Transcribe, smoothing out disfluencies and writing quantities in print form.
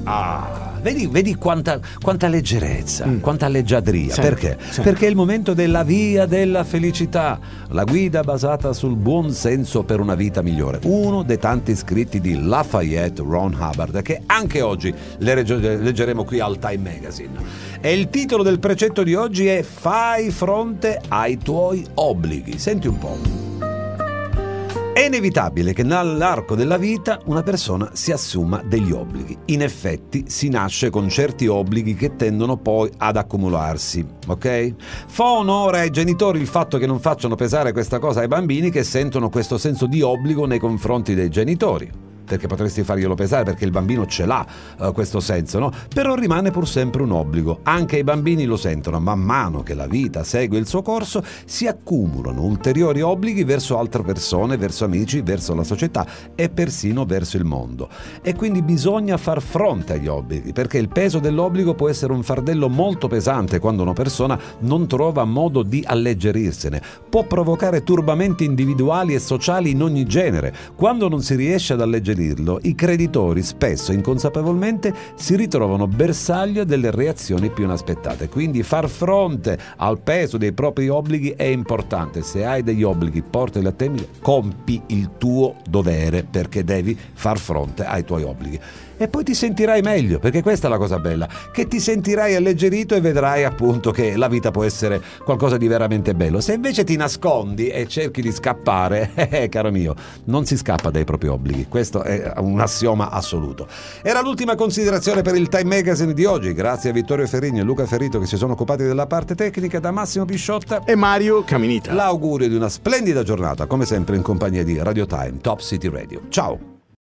Vedi quanta leggerezza, quanta leggiadria. Sì, Perché? sì. Perché è il momento della via della felicità, la guida basata sul buon senso per una vita migliore. Uno dei tanti scritti di Lafayette Ron Hubbard, che anche oggi leggeremo qui al Time Magazine. E il titolo del precetto di oggi è Fai fronte ai tuoi obblighi. Senti un po'. È inevitabile che nell'arco della vita una persona si assuma degli obblighi. In effetti si nasce con certi obblighi che tendono poi ad accumularsi, ok? Fa onore ai genitori il fatto che non facciano pesare questa cosa ai bambini che sentono questo senso di obbligo nei confronti dei genitori. Perché potresti farglielo pesare, perché il bambino ce l'ha questo senso, no? Però rimane pur sempre un obbligo. Anche i bambini lo sentono. Man mano che la vita segue il suo corso, si accumulano ulteriori obblighi verso altre persone, verso amici, verso la società e persino verso il mondo. E quindi bisogna far fronte agli obblighi, perché il peso dell'obbligo può essere un fardello molto pesante quando una persona non trova modo di alleggerirsene. Può provocare turbamenti individuali e sociali in ogni genere. Quando non si riesce ad alleggerirlo, i creditori spesso inconsapevolmente si ritrovano bersaglio delle reazioni più inaspettate. Quindi far fronte al peso dei propri obblighi è importante. Se hai degli obblighi, portali a termine, compi il tuo dovere, perché devi far fronte ai tuoi obblighi. E poi ti sentirai meglio, perché questa è la cosa bella, che ti sentirai alleggerito e vedrai appunto che la vita può essere qualcosa di veramente bello. Se invece ti nascondi e cerchi di scappare, caro mio, non si scappa dai propri obblighi. Questo è un assioma assoluto. Era l'ultima considerazione per il Time Magazine di oggi. Grazie a Vittorio Ferrigno e Luca Ferrito che si sono occupati della parte tecnica, da Massimo Pisciotta e Mario Caminita. L'augurio di una splendida giornata, come sempre in compagnia di Radio Time, Top City Radio. Ciao!